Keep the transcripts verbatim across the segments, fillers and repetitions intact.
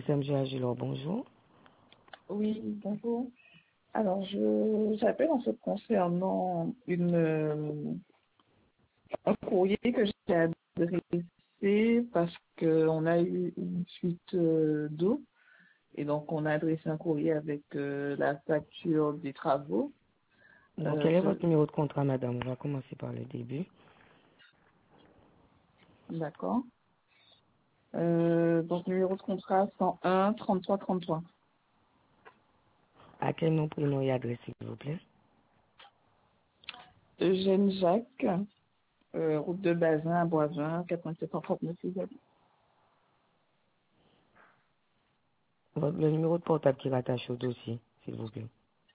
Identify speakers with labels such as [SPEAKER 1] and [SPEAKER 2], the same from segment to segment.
[SPEAKER 1] M G A G, alors bonjour.
[SPEAKER 2] Oui, bonjour. Alors, je j'appelle en fait concernant une, euh, un courrier que j'ai adressé parce qu'on a eu une fuite euh, d'eau et donc on a adressé un courrier avec euh, la facture des travaux.
[SPEAKER 1] Donc,
[SPEAKER 2] Euh,
[SPEAKER 1] quel est
[SPEAKER 2] ce-
[SPEAKER 1] votre numéro de contrat, madame? On va commencer par le début.
[SPEAKER 2] D'accord. Euh, donc, numéro de contrat cent un trente-trois trente-trois.
[SPEAKER 1] À quel nom, prénom et adresse, s'il vous plaît?
[SPEAKER 2] Eugène Jacques, euh, route de Bazin à Boivin, quatre-vingt-sept cent trente-neuf.
[SPEAKER 1] Votre- Le numéro de portable qui est rattaché au dossier, s'il vous plaît.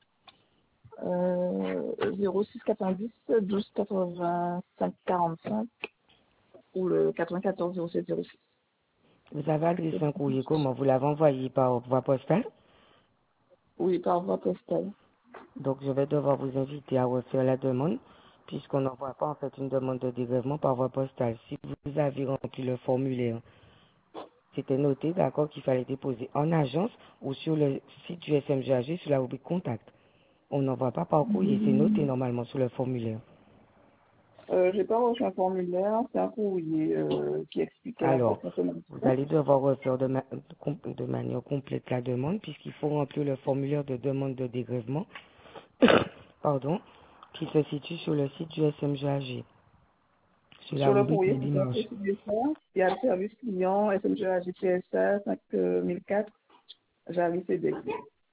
[SPEAKER 2] Euh, zéro six quatre-vingt-dix douze quatre-vingt-cinq quarante-cinq ou le quatre-vingt-quatorze zéro sept zéro six.
[SPEAKER 1] Vous avez adressé un courrier comment? Vous l'avez envoyé par voie postale?
[SPEAKER 2] Oui, par voie postale.
[SPEAKER 1] Donc, je vais devoir vous inviter à refaire la demande, puisqu'on n'envoie pas en fait une demande de dégrèvement par voie postale. Si vous avez rempli le formulaire, c'était noté, d'accord, qu'il fallait déposer en agence ou sur le site du S M G A G sur la rubrique contact. On n'envoie pas par courrier, c'est noté normalement sur le formulaire.
[SPEAKER 2] Euh, j'ai pas reçu un formulaire, c'est un courrier euh, qui expliquait la
[SPEAKER 1] Alors, vous
[SPEAKER 2] consommation.
[SPEAKER 1] allez devoir refaire de, ma- de manière complète la demande, puisqu'il faut remplir le formulaire de demande de dégrèvement, pardon, qui se situe sur le site du S M G A G, sur la
[SPEAKER 2] Sur le
[SPEAKER 1] rubrique
[SPEAKER 2] courrier,
[SPEAKER 1] des
[SPEAKER 2] vous avez
[SPEAKER 1] démarches.
[SPEAKER 2] précisé ça. Il y a le service client, S M G A G P S A cinq mille quatre, Jarry C D.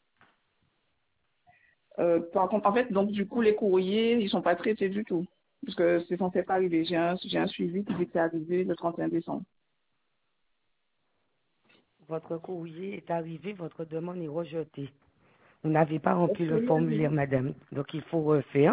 [SPEAKER 2] Euh, par contre, en fait, donc du coup, les courriers, ils sont pas traités du tout. Parce que c'est censé pas arriver. J'ai un, j'ai un suivi qui dit que c'est arrivé le trente et un décembre.
[SPEAKER 1] Votre courrier est arrivé, votre demande est rejetée. Vous n'avez pas rempli
[SPEAKER 2] Est-ce
[SPEAKER 1] le
[SPEAKER 2] qu'il y a
[SPEAKER 1] formulaire,
[SPEAKER 2] des-
[SPEAKER 1] madame. Donc, il faut refaire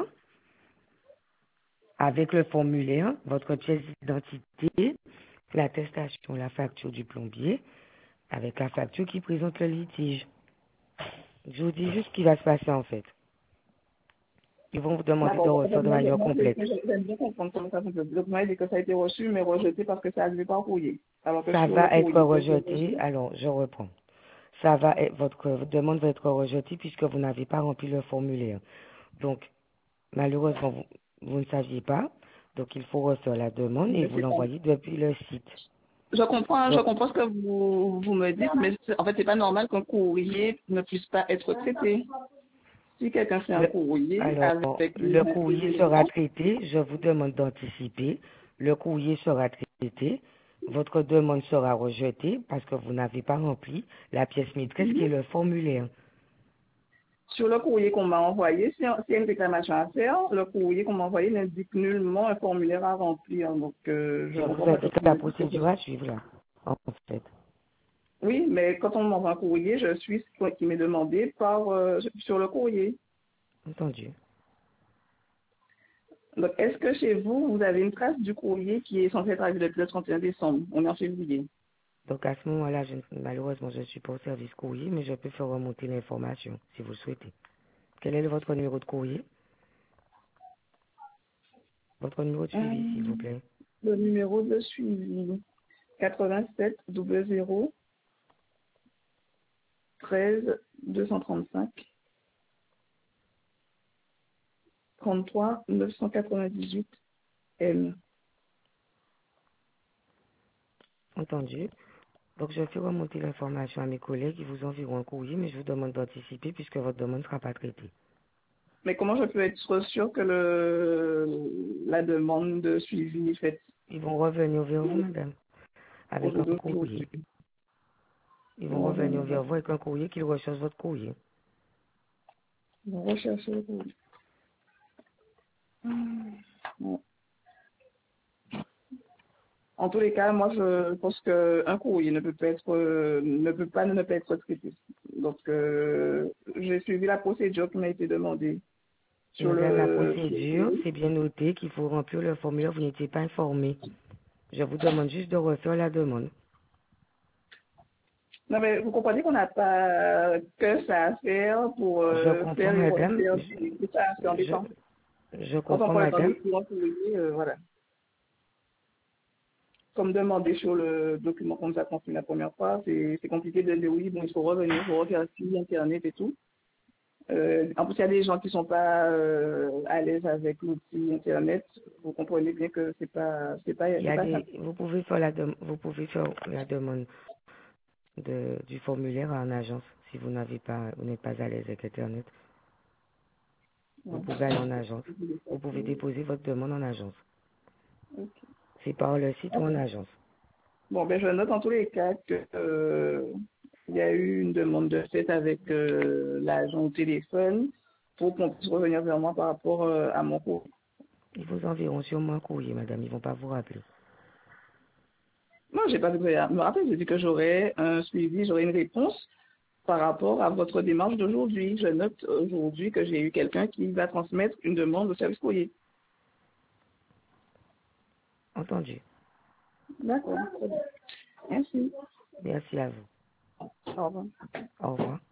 [SPEAKER 1] avec le formulaire votre pièce d'identité, l'attestation, la facture du plombier, avec la facture qui présente le litige. Je vous dis juste ce qui va se passer en fait. Ils vont vous demander de
[SPEAKER 2] D'accord. En fait,
[SPEAKER 1] refaire de
[SPEAKER 2] moi, je-
[SPEAKER 1] manière
[SPEAKER 2] moi, je-
[SPEAKER 1] complète.
[SPEAKER 2] je- j'aime bien comprendre comment ça fonctionne. Donc, moi, il dit que ça a été reçu, mais rejeté parce que c'est arrivé par courrier. Alors que
[SPEAKER 1] Ça
[SPEAKER 2] sur le
[SPEAKER 1] va être
[SPEAKER 2] courrier que j'ai
[SPEAKER 1] rejeté.
[SPEAKER 2] reçu,
[SPEAKER 1] Alors, je reprends. Ça va être, votre, votre demande va être rejetée puisque vous n'avez pas rempli le formulaire. Donc, malheureusement, vous, vous ne saviez pas. Donc, il faut refaire la demande et
[SPEAKER 2] mais
[SPEAKER 1] vous
[SPEAKER 2] c'est pas-
[SPEAKER 1] l'envoyer depuis le site.
[SPEAKER 2] je comprends, je
[SPEAKER 1] Donc,
[SPEAKER 2] comprends ce que vous, vous me dites, mais c'est- en fait, c'est pas normal qu'un courrier ne puisse pas être traité. Si quelqu'un fait un
[SPEAKER 1] le,
[SPEAKER 2] courrier
[SPEAKER 1] alors,
[SPEAKER 2] avec les
[SPEAKER 1] le courrier sera
[SPEAKER 2] éléments,
[SPEAKER 1] traité. Je vous demande d'anticiper. Le courrier sera traité. Votre demande sera rejetée parce que vous n'avez pas rempli la pièce maîtresse qui est le formulaire.
[SPEAKER 2] sur le courrier qu'on m'a envoyé, si s'il y a une réclamation à faire, le courrier qu'on m'a envoyé n'indique nullement un formulaire à remplir. Donc, euh, je
[SPEAKER 1] Je
[SPEAKER 2] ne
[SPEAKER 1] vous
[SPEAKER 2] comprends pas ce
[SPEAKER 1] indique
[SPEAKER 2] que vous
[SPEAKER 1] la
[SPEAKER 2] me dites.
[SPEAKER 1] procédure à suivre là, en fait.
[SPEAKER 2] Oui, mais quand on m'envoie un courrier, je suis ce qui m'est demandé par euh, sur le courrier.
[SPEAKER 1] Entendu.
[SPEAKER 2] Donc, est-ce que chez vous, vous avez une trace du courrier qui est censé être arrivé depuis le trente et un décembre? On est en février.
[SPEAKER 1] Donc à ce moment-là, je ne- malheureusement, je ne suis pas au service courrier, mais je peux faire remonter l'information si vous le souhaitez. Quel est votre numéro de courrier? Votre numéro de suivi, s'il vous
[SPEAKER 2] Hum,
[SPEAKER 1] plaît.
[SPEAKER 2] le numéro de suivi quatre-vingt-sept zéro treize deux cent trente-cinq trente-trois neuf cent quatre-vingt-dix-huit M.
[SPEAKER 1] Entendu. Donc je fais remonter l'information à mes collègues qui vous enverront un courrier, mais je vous demande d'anticiper puisque votre demande ne sera pas traitée.
[SPEAKER 2] Mais comment je peux être sûr que le la demande de suivi est faite
[SPEAKER 1] Ils vont revenir vers vous, madame, avec un
[SPEAKER 2] aujourd'hui?
[SPEAKER 1] courrier. Ils vont
[SPEAKER 2] On va
[SPEAKER 1] revenir vers vous avec un courrier qu'ils recherchent votre courrier.
[SPEAKER 2] rechercher le courrier. Hum. En tous les cas, moi, je pense qu'un courrier ne peut pas être, euh, ne peut pas ne pas être traité. Donc, euh, j'ai suivi la procédure qui m'a été demandée sur
[SPEAKER 1] Madame, la
[SPEAKER 2] le.
[SPEAKER 1] procédure, c'est bien noté qu'il faut remplir le formulaire, vous n'étiez pas informé. Je vous demande juste de refaire la demande.
[SPEAKER 2] Non, mais vous comprenez qu'on n'a pas que ça à faire pour
[SPEAKER 1] Je
[SPEAKER 2] euh,
[SPEAKER 1] comprends,
[SPEAKER 2] faire et
[SPEAKER 1] madame.
[SPEAKER 2] refaire. C'est ça, c'est
[SPEAKER 1] Je,
[SPEAKER 2] embêtant.
[SPEAKER 1] je, je
[SPEAKER 2] Quand on
[SPEAKER 1] comprends,
[SPEAKER 2] prend le temps
[SPEAKER 1] madame.
[SPEAKER 2] d'écrire un courrier, euh, voilà. comme demandé sur le document qu'on nous a transmis la première fois, c'est compliqué de dire oui, bon, il faut revenir, il faut refaire ci, Internet et tout. Euh, en plus, il y a des gens qui ne sont pas euh, à l'aise avec l'outil Internet. Vous comprenez bien que c'est pas, c'est pas,
[SPEAKER 1] Il y
[SPEAKER 2] c'est
[SPEAKER 1] a
[SPEAKER 2] pas
[SPEAKER 1] des,
[SPEAKER 2] simple.
[SPEAKER 1] vous pouvez faire la, dem- vous pouvez faire la demande de, du formulaire en agence si vous n'avez pas, vous n'êtes pas à l'aise avec Internet. Vous
[SPEAKER 2] Ouais.
[SPEAKER 1] pouvez aller en agence. Vous pouvez déposer votre demande en agence.
[SPEAKER 2] Ok.
[SPEAKER 1] C'est par le site ou en agence.
[SPEAKER 2] Bon, ben, je note en tous les cas que euh, il y a eu une demande de fait avec euh, l'agent au téléphone pour qu'on puisse revenir vers moi par rapport euh, à mon cours.
[SPEAKER 1] Ils vous enverront sûrement un courrier, madame. Ils vont pas vous rappeler.
[SPEAKER 2] Moi, j'ai pas de me rappeler, j'ai dit que j'aurais un suivi, j'aurais une réponse par rapport à votre démarche d'aujourd'hui. Je note aujourd'hui que j'ai eu quelqu'un qui va transmettre une demande au service courrier.
[SPEAKER 1] Entendu.
[SPEAKER 2] D'accord. Merci.
[SPEAKER 1] Merci à vous.
[SPEAKER 2] Au revoir.
[SPEAKER 1] Au revoir.